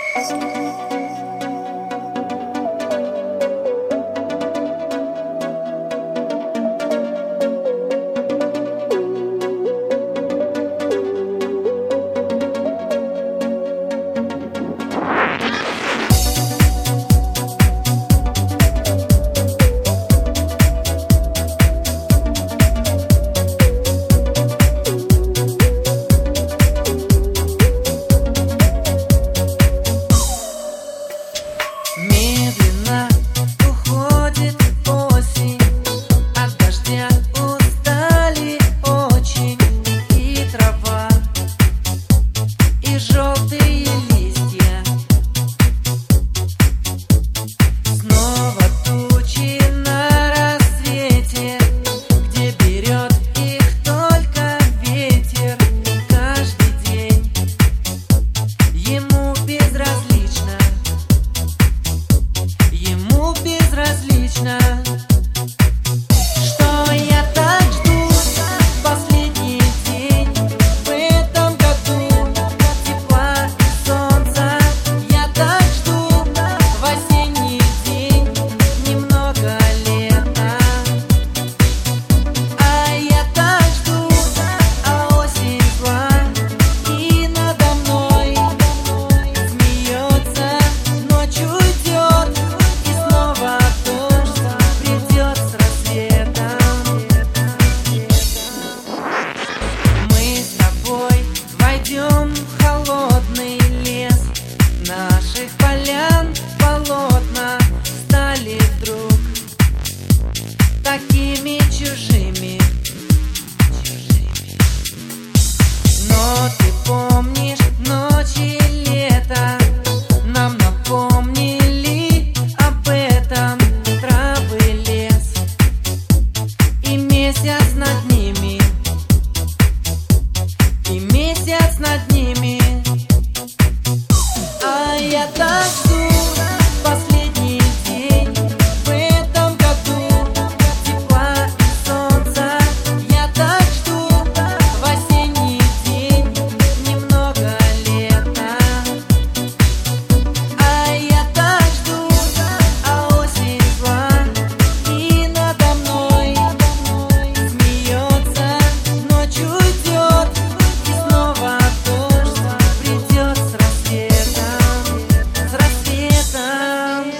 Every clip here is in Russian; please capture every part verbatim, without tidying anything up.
Медленно уходит осень, от дождя устали очень и трава, и желтые листья. Снова тучи на рассвете, где берет их только ветер. Каждый день ему безразлично, ему безразлично, что я так жду последний день в этом году тепла и солнца. Я так жду в осенний день немного лета, а я так жду, а осень зла и надо мной смеется. Ночью идет и снова дождь придет с рассветом. Мы с тобой войдем в холодный лес, наших полян полотна стали вдруг такими чужими. Но ты помнишь ночи лета, нам напомнили об этом травы, лес и месяц над ними, и месяц над ними. А я так жду последний день в этом году тепла и солнца. Я так жду в осенний день немного лета, а я так жду, а осень зла и надо мной смеется. Ночью идет и снова дождь придет с рассветом, с рассветом.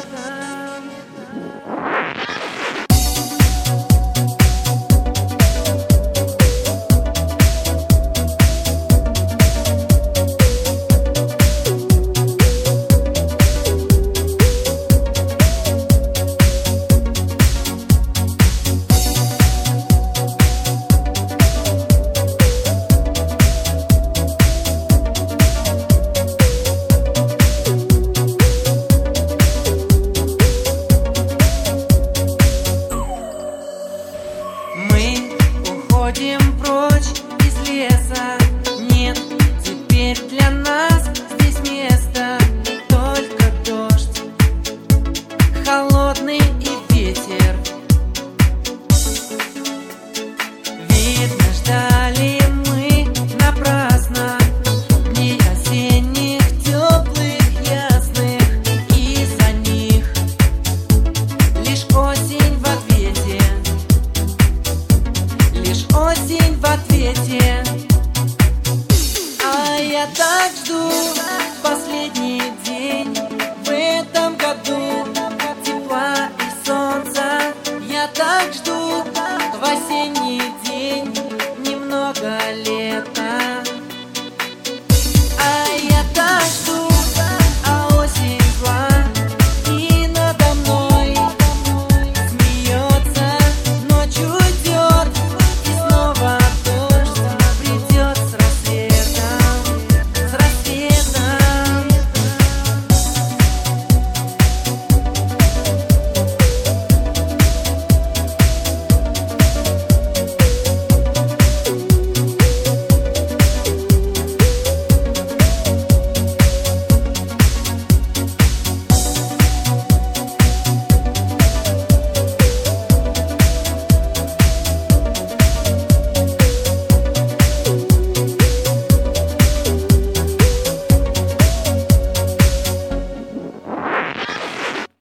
Мы уходим прочь из леса, нет теперь для нас здесь места, только дождь холодный и ветер. Видно, ждали мы напрасно дней осенних, теплых, ясных, из-за них лишь осень в ответе, лишь осень в ответе. А я так жду последний